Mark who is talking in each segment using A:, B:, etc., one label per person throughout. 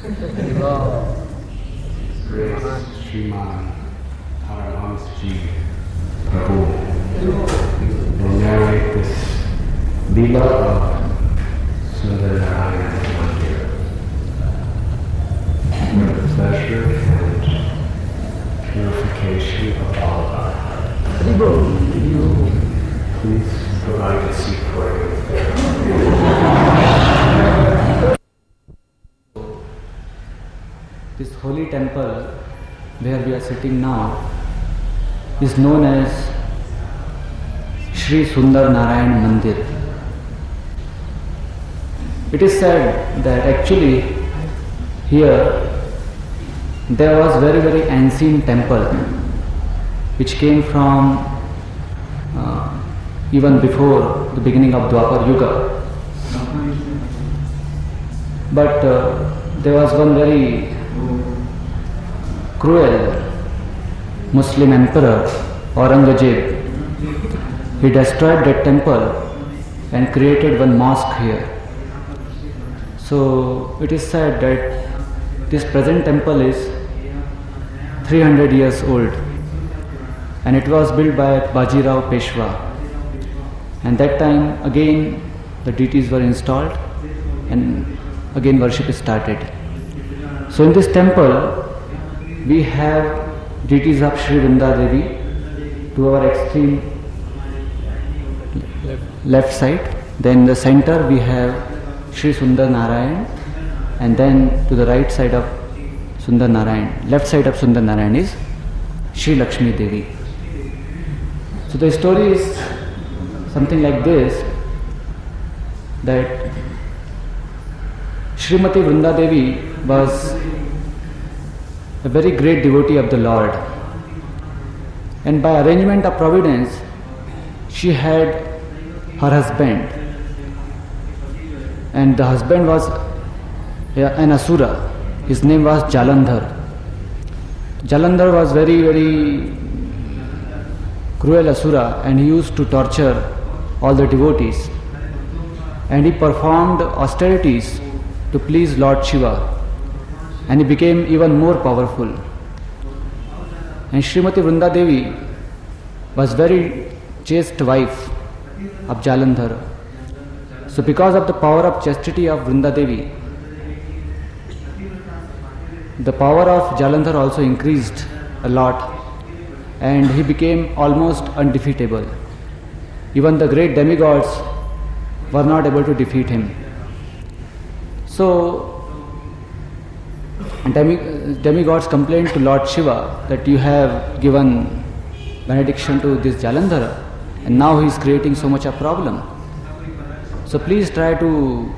A: Praise Sriman Paramahamsji Prabhu. They narrate this Leela of Sundarnarayan Mandir. For the pleasure and purification of all our hearts. Please provide a seat for you.
B: This holy temple where we are sitting now is known as Sri Sundar Narayan Mandir. It is said that actually here there was very ancient temple which came from even before the beginning of Dwapar Yuga. But there was one very cruel Muslim emperor, Aurangzeb. He destroyed that temple and created one mosque here. So it is said that this present temple is 300 years old, and it was built by Bajirao Peshwa. And that time again the deities were installed and again worship started. So in this temple we have deities of Sri Vrinda Devi to our extreme left side. Then in the center we have Sri Sundar Narayan, and then to the right side of Sundar Narayan, left side of Sundar Narayan is Sri Lakshmi Devi. So the story is something like this, that Srimati Vrinda Devi was a very great devotee of the Lord, and by arrangement of providence she had her husband, and the husband was an asura. His name was Jalandhar. Jalandhar was very cruel asura, and he used to torture all the devotees, and he performed austerities to please Lord Shiva, and he became even more powerful. And Srimati Vrinda Devi was very chaste wife of Jalandhar. So because of the power of chastity of Vrinda Devi, the power of Jalandhar also increased a lot, and he became almost undefeatable. Even the great demigods were not able to defeat him. So demigods complained to Lord Shiva that you have given benediction to this Jalandhara, and now he is creating so much a problem. So please try to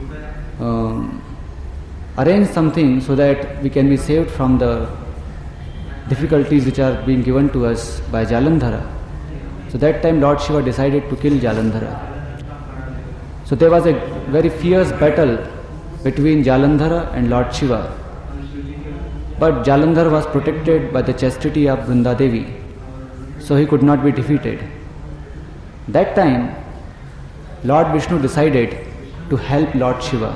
B: arrange something so that we can be saved from the difficulties which are being given to us by Jalandhara. So that time Lord Shiva decided to kill Jalandhara. So there was a very fierce battle between Jalandhara and Lord Shiva. But Jalandhar was protected by the chastity of Vrinda Devi, so he could not be defeated. That time Lord Vishnu decided to help Lord Shiva.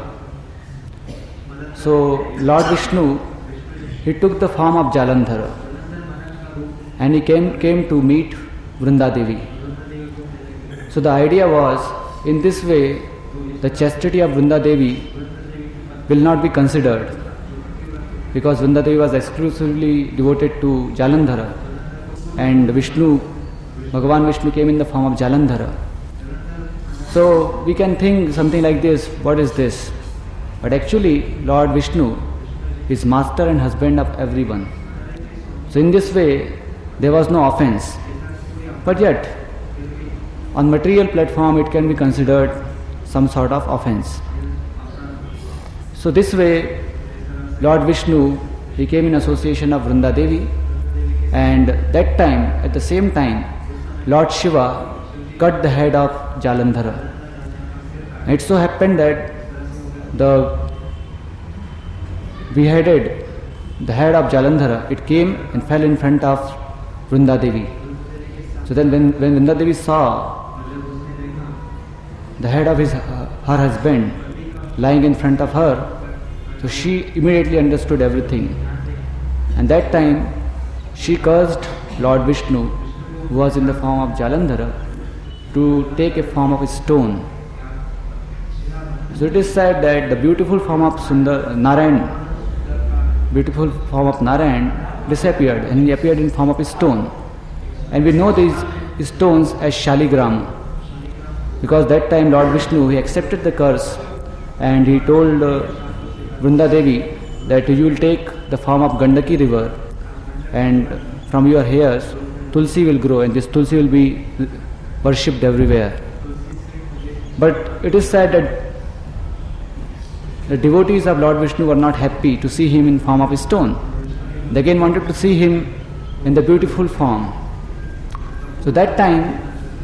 B: So Lord Vishnu, he took the form of Jalandhara, and he came to meet Vrinda Devi. So the idea was, in this way the chastity of Vrinda Devi will not be considered, because Vrinda Devi was exclusively devoted to Jalandhara, and Bhagavan Vishnu came in the form of Jalandhara. So we can think something like this, what is this? But actually Lord Vishnu is master and husband of everyone. So in this way there was no offense. But yet on material platform it can be considered some sort of offense. So this way Lord Vishnu, he came in association of Vrinda Devi, and that time, at the same time, Lord Shiva cut the head of Jalandhara. It so happened that the beheaded, the head of Jalandhara, it came and fell in front of Vrinda Devi. So then when Vrinda Devi saw the head of her husband lying in front of her, So she immediately understood everything. And that time she cursed Lord Vishnu, who was in the form of Jalandhara, to take a form of a stone. So it is said that the beautiful form of beautiful form of Narayan disappeared and he appeared in form of a stone. And we know these stones as Shaligram, because that time Lord Vishnu, he accepted the curse and he told Vrunda Devi that you will take the form of Gandaki river and from your hairs Tulsi will grow and this Tulsi will be worshipped everywhere. But it is said that the devotees of Lord Vishnu were not happy to see him in form of a stone. They again wanted to see him in the beautiful form. So that time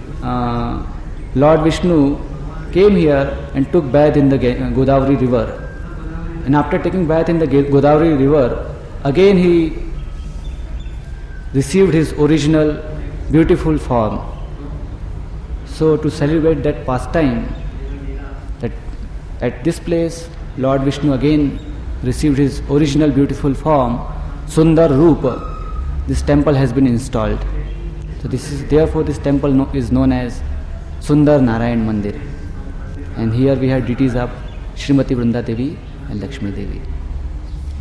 B: Lord Vishnu came here and took bath in the Godavari river. And after taking bath in the Godavari river, again he received his original beautiful form. So to celebrate that pastime, that at this place Lord Vishnu again received his original beautiful form, Sundar Rupa. This temple has been installed. So therefore this temple is known as Sundar Narayan Mandir. And here we have deities of Srimati Vrunda Devi and Lakshmi Devi.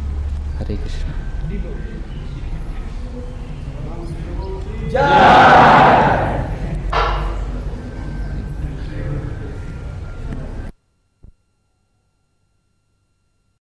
B: Hare Krishna.